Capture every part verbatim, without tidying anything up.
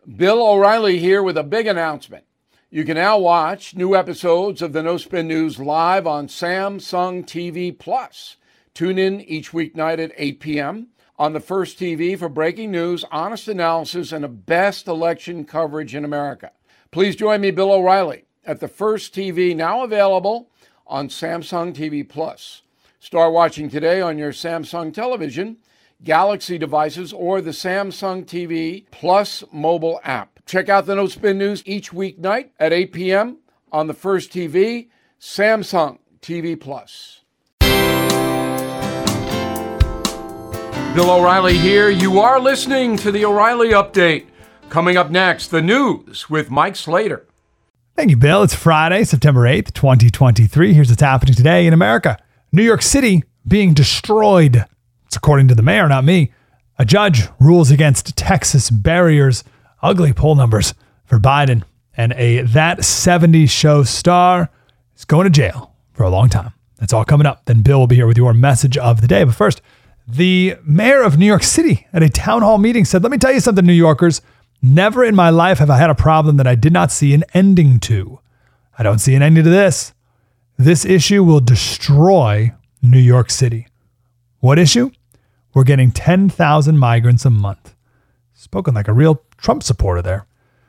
Bill O'Reilly here with a big announcement. You can now watch new episodes of the No Spin News live on Samsung T V Plus. Tune in each weeknight at eight p.m. on the First T V for breaking news, honest analysis, and the best election coverage in America. Please join me, Bill O'Reilly, at the First T V, now available on Samsung T V Plus. Start watching today on your Samsung television, Galaxy devices, or the Samsung T V Plus mobile app. Check out the No Spin News each weeknight at eight p.m. on the First T V, Samsung T V Plus. Bill O'Reilly here. You are listening to the O'Reilly Update. Coming up next, the news with Mike Slater. Thank you, Bill. It's Friday, September eighth, twenty twenty-three. Here's what's happening today in America. New York City being destroyed. It's according to the mayor, not me. A judge rules against Texas barriers. Ugly poll numbers for Biden. And a That seventies Show star is going to jail for a long time. That's all coming up. Then Bill will be here with your message of the day. But first, the mayor of New York City at a town hall meeting said, let me tell you something, New Yorkers. Never in my life have I had a problem that I did not see an ending to. I don't see an ending to this. This issue will destroy New York City. What issue? We're getting ten thousand migrants a month. Spoken like a real Trump supporter there.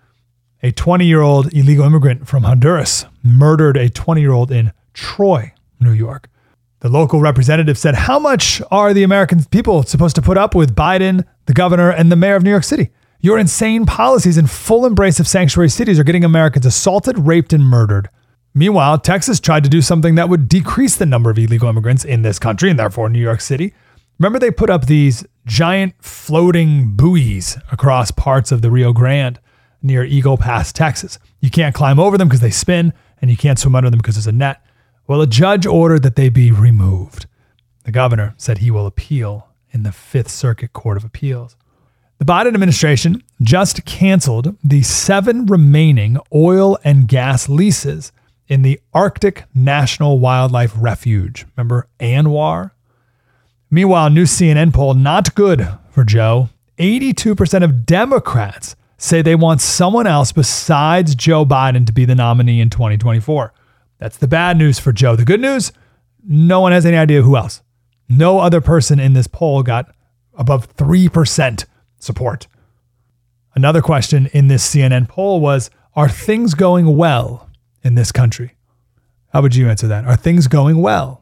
A twenty-year-old illegal immigrant from Honduras murdered a twenty-year-old in Troy, New York. The local representative said, how much are the American people supposed to put up with Biden, the governor, and the mayor of New York City? Your insane policies in full embrace of sanctuary cities are getting Americans assaulted, raped, and murdered. Meanwhile, Texas tried to do something that would decrease the number of illegal immigrants in this country and therefore New York City. Remember, they put up these giant floating buoys across parts of the Rio Grande near Eagle Pass, Texas. You can't climb over them because they spin, and you can't swim under them because there's a net. Well, a judge ordered that they be removed. The governor said he will appeal in the Fifth Circuit Court of Appeals. The Biden administration just canceled the seven remaining oil and gas leases in the Arctic National Wildlife Refuge. Remember ANWR? Meanwhile, new C N N poll, not good for Joe. eighty-two percent of Democrats say they want someone else besides Joe Biden to be the nominee in twenty twenty-four. That's the bad news for Joe. The good news, no one has any idea who else. No other person in this poll got above three percent support. Another question in this C N N poll was, are things going well in this country? How would you answer that? Are things going well?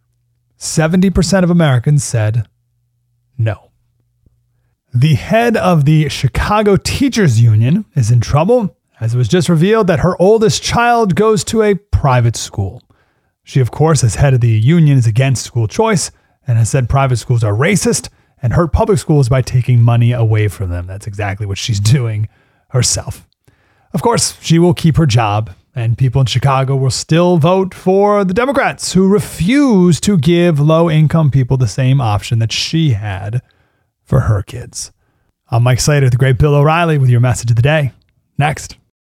seventy percent of Americans said no. The head of the Chicago Teachers Union is in trouble, as it was just revealed that her oldest child goes to a private school. She, of course, as head of the union, is against school choice and has said private schools are racist and hurt public schools by taking money away from them. That's exactly what she's doing herself. Of course, she will keep her job, and people in Chicago will still vote for the Democrats, who refuse to give low-income people the same option that she had for her kids. I'm Mike Slater, the great Bill O'Reilly, with your message of the day. Next.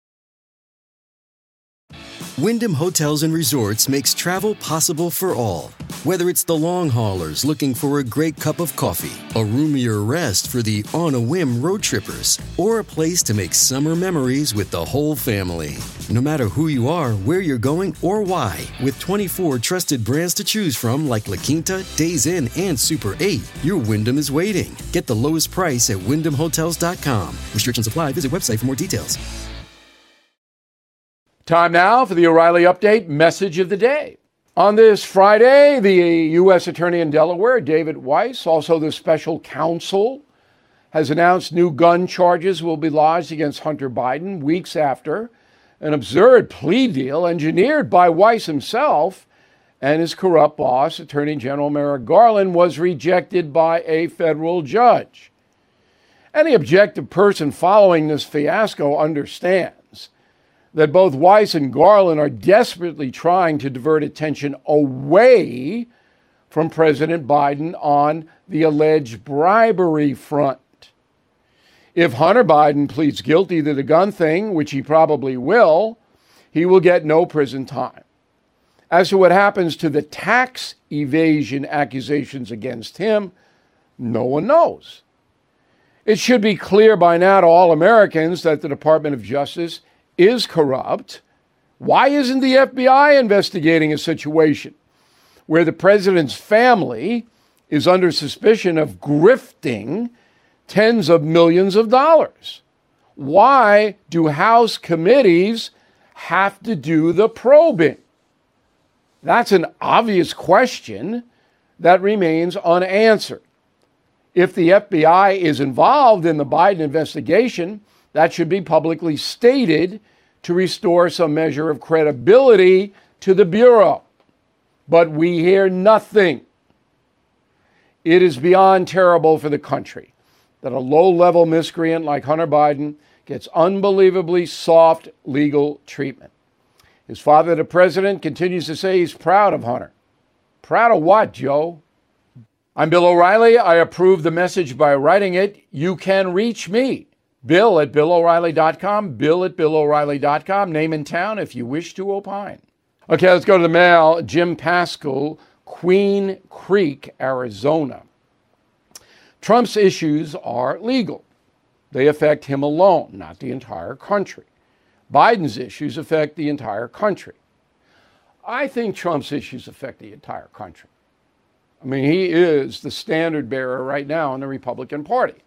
Wyndham Hotels and Resorts makes travel possible for all. Whether it's the long haulers looking for a great cup of coffee, a roomier rest for the on-a-whim road trippers, or a place to make summer memories with the whole family. No matter who you are, where you're going, or why, with twenty-four trusted brands to choose from like La Quinta, Days Inn, and Super eight, your Wyndham is waiting. Get the lowest price at wyndham hotels dot com. Restrictions apply. Visit website for more details. Time now for the O'Reilly Update message of the day. On this Friday, the U S Attorney in Delaware, David Weiss, also the special counsel, has announced new gun charges will be lodged against Hunter Biden weeks after an absurd plea deal engineered by Weiss himself and his corrupt boss, Attorney General Merrick Garland, was rejected by a federal judge. Any objective person following this fiasco understands that both Weiss and Garland are desperately trying to divert attention away from President Biden on the alleged bribery front. If Hunter Biden pleads guilty to the gun thing, which he probably will, he will get no prison time. As to what happens to the tax evasion accusations against him, no one knows. It should be clear by now to all Americans that the Department of Justice is corrupt. Why isn't the F B I investigating a situation where the president's family is under suspicion of grifting tens of millions of dollars? Why do House committees have to do the probing? That's an obvious question that remains unanswered. If the F B I is involved in the Biden investigation, that should be publicly stated to restore some measure of credibility to the Bureau. But we hear nothing. It is beyond terrible for the country that a low-level miscreant like Hunter Biden gets unbelievably soft legal treatment. His father, the president, continues to say he's proud of Hunter. Proud of what, Joe? I'm Bill O'Reilly. I approve the message by writing it. You can reach me, Bill at Bill O'Reilly dot com, Bill at Bill O'Reilly dot com, name and town if you wish to opine. Okay, let's go to the mail. Jim Pascal, Queen Creek, Arizona. Trump's issues are legal. They affect him alone, not the entire country. Biden's issues affect the entire country. I think Trump's issues affect the entire country. I mean, he is the standard bearer right now in the Republican Party.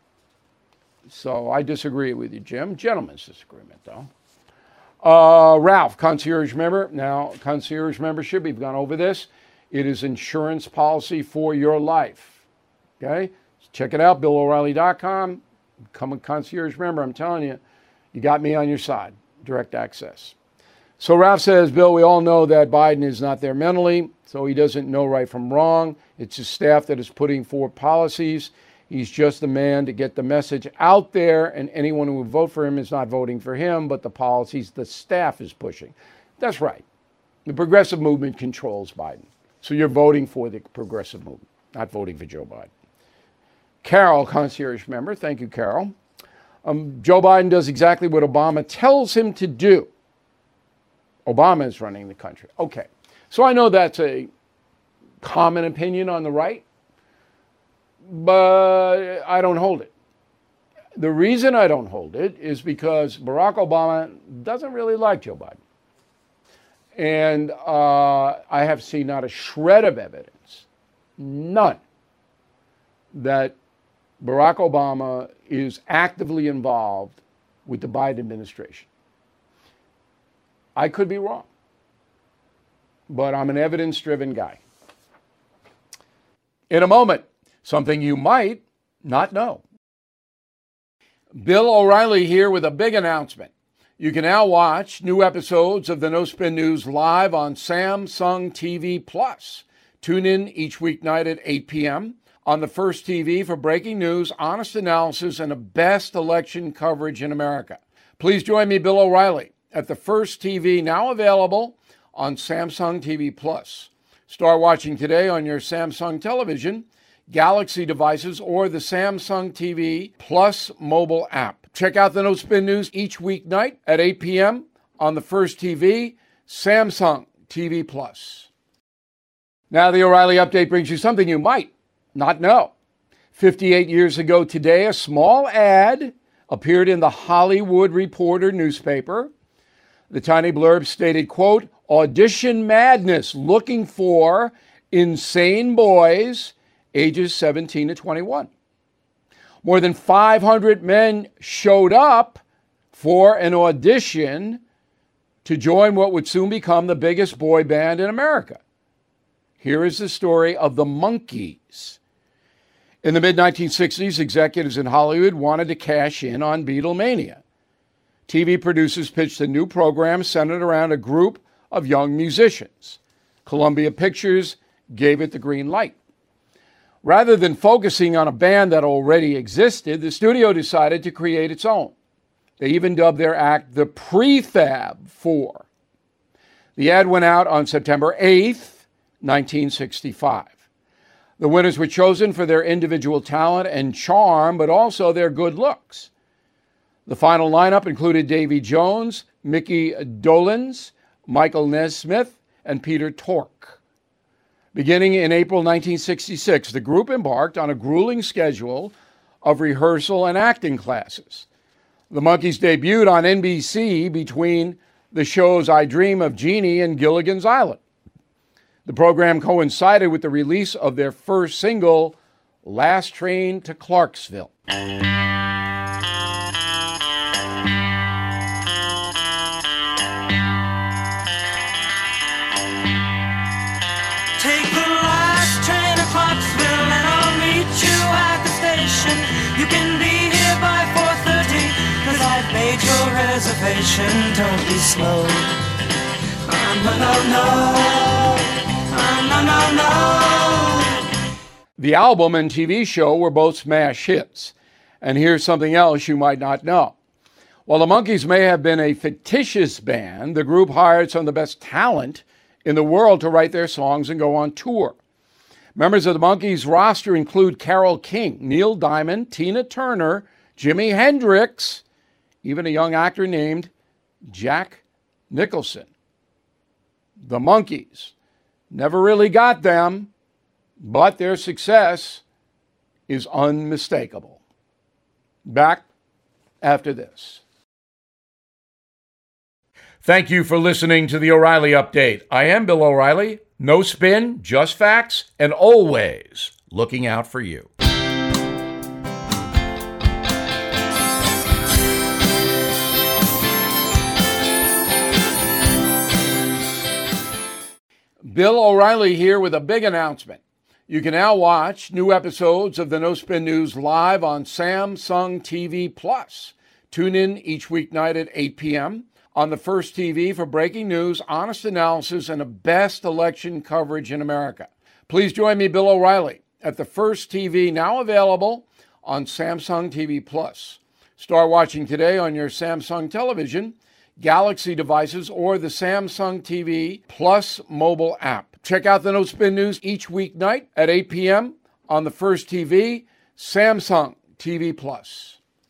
So I disagree with you, Jim. Gentleman's disagreement, though. Uh, Ralph, concierge member. Now, concierge membership, we've gone over this. It is insurance policy for your life. Okay? Check it out, Bill O'Reilly dot com. Become a concierge member. I'm telling you, you got me on your side. Direct access. So Ralph says, Bill, we all know that Biden is not there mentally, so he doesn't know right from wrong. It's his staff that is putting forward policies. He's just the man to get the message out there, and anyone who would vote for him is not voting for him, but the policies the staff is pushing. That's right. The progressive movement controls Biden. So you're voting for the progressive movement, not voting for Joe Biden. Carol, concierge member. Thank you, Carol. Um, Joe Biden does exactly what Obama tells him to do. Obama is running the country. Okay. So I know that's a common opinion on the right, but I don't hold it. The reason I don't hold it is because Barack Obama doesn't really like Joe Biden. And uh, I have seen not a shred of evidence, none, that Barack Obama is actively involved with the Biden administration. I could be wrong, but I'm an evidence-driven guy. In a moment, something you might not know. Bill O'Reilly here with a big announcement. You can now watch new episodes of the No Spin News live on Samsung T V Plus. Tune in each weeknight at eight p.m. on the First T V for breaking news, honest analysis, and the best election coverage in America. Please join me, Bill O'Reilly, at the First T V, now available on Samsung T V Plus. Start watching today on your Samsung television, Galaxy devices, or the Samsung T V Plus mobile app. Check out the No Spin News each weeknight at eight p.m. on the First T V, Samsung T V Plus. Now the O'Reilly Update brings you something you might not know. fifty-eight years ago today, a small ad appeared in the Hollywood Reporter newspaper. The tiny blurb stated, quote, audition madness, looking for insane boys ages seventeen to twenty-one. More than five hundred men showed up for an audition to join what would soon become the biggest boy band in America. Here is the story of the Monkees. In the mid nineteen sixties, executives in Hollywood wanted to cash in on Beatlemania. T V producers pitched a new program centered around a group of young musicians. Columbia Pictures gave it the green light. Rather than focusing on a band that already existed, the studio decided to create its own. They even dubbed their act the Prefab Four. The ad went out on September eighth, nineteen sixty-five. The winners were chosen for their individual talent and charm, but also their good looks. The final lineup included Davy Jones, Mickey Dolenz, Michael Nesmith, and Peter Tork. Beginning in April nineteen sixty-six, the group embarked on a grueling schedule of rehearsal and acting classes. The Monkees debuted on N B C between the shows I Dream of Jeannie and Gilligan's Island. The program coincided with the release of their first single, Last Train to Clarksville. Take the last train to Clarksville and I'll meet you at the station. You can be here by four thirty, cause I've made your reservation. Don't be slow. Oh, no, no, no. Oh, no, no, no. The album and T V show were both smash hits. And here's something else you might not know. While the Monkees may have been a fictitious band, the group hired some of the best talent in the world to write their songs and go on tour. Members of the Monkees roster include Carole King, Neil Diamond, Tina Turner, Jimi Hendrix, even a young actor named Jack Nicholson. The Monkees never really got them, but their success is unmistakable. Back after this. Thank you for listening to the O'Reilly Update. I am Bill O'Reilly. No spin, just facts, and always looking out for you. Bill O'Reilly here with a big announcement. You can now watch new episodes of the No Spin News live on Samsung T V Plus. Tune in each weeknight at eight p.m. on the First T V for breaking news, honest analysis, and the best election coverage in America. Please join me, Bill O'Reilly, at the First T V, now available on Samsung T V Plus. Start watching today on your Samsung television, Galaxy devices, or the Samsung T V Plus mobile app. Check out the No Spin News each weeknight at eight p.m. on the First T V, Samsung T V Plus.